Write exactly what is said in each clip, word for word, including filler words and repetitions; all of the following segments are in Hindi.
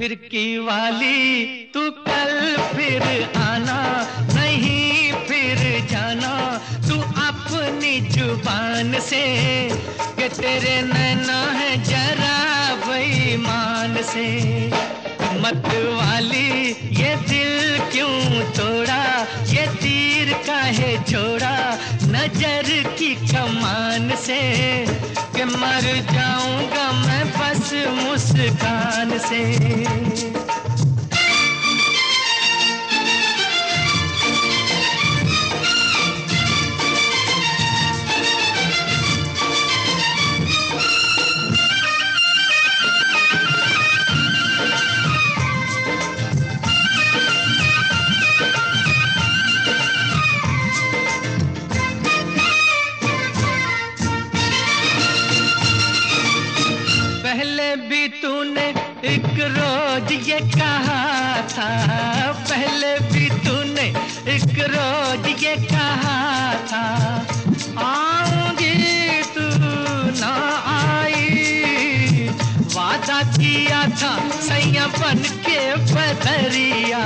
फिरकी वाली तू कल फिर आना, नहीं फिर जाना तू अपनी जुबान से, कि तेरे नैना है जरा बेईमान से। मत वाली ये दिल क्यों तोड़ा, ये तीर काहे छोड़ा नजर की कमान से, कि मर जाऊंगा मैं बस मुस्कान से। पहले भी तूने एक रोज ये कहा था, पहले भी तूने एक रोज ये कहा था, आऊंगी तू ना आई। वादा किया था सैया बन के बदरिया,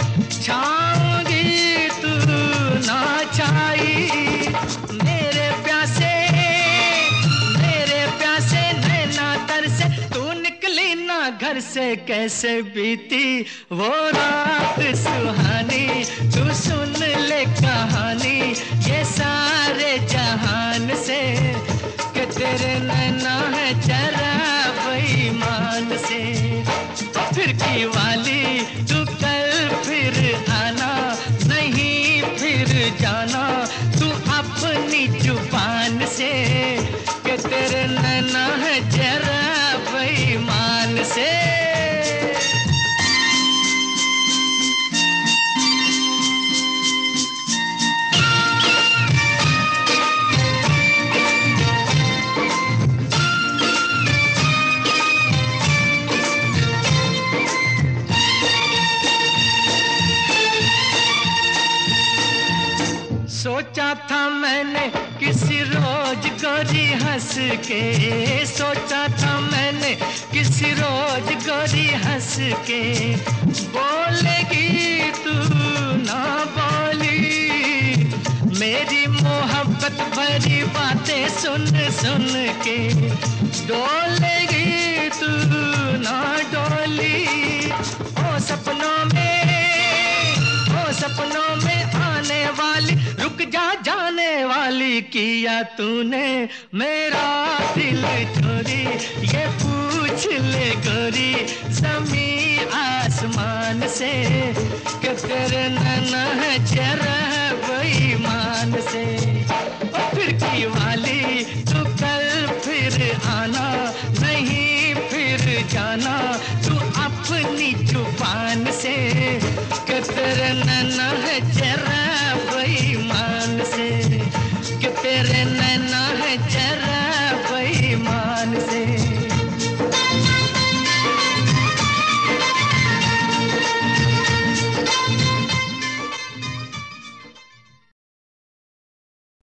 छाऊंगी तू ना छाई। मेरे प्यासे मेरे प्यासे नैना तर से तू निकली ना घर से, कैसे बीती वो रात सुहानी। तू सुन ले कहानी ये सारे जहान से, कि तेरे नैना है जरा बेईमान से। फिरकी वाली तू कल फिर आना, नहीं फिर जाना तू अपनी जुबान से, कि तेरे नैना है जरा बेईमान से। सोचा था मैंने किसी रोज गोरी हंस के, सोचा था मैंने किसी रोज गोरी हंस के, बोलेगी तू ना बोली मेरी मोहब्बत भरी बातें सुन सुन के, डोलेगी तू ना डोली। ओ सपनों में ओ सपनों में आने वाली, रुक जा जाने वाली, किया तूने मेरा दिल चोरी। ये पूछ ले गोरी ज़मी आसमान से, कि तेरे नैना है जरा बेईमान से। फिरकी वाली तू कल फिर आना, नहीं फिर जाना तू अपनी जुबान से, कि तेरे नैना है जरा